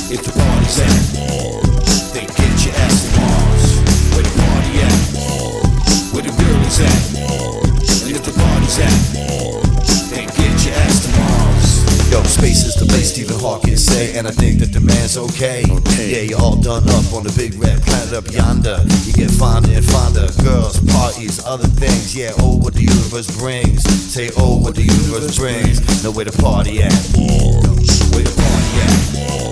If the party's at Mars, then get your ass to Mars. Where the party at Mars, where the girl is at Mars. And if the party's at Mars, then get your ass to Mars. Yo, space is the place Stephen Hawking say, and I think that the man's okay. Yeah, you're all done up on the big red planet up yonder. You get fonder and fonder, girls, parties, other things. Yeah, oh, what the universe brings. Say, oh, what the universe brings. Know where the party at? Where the party at?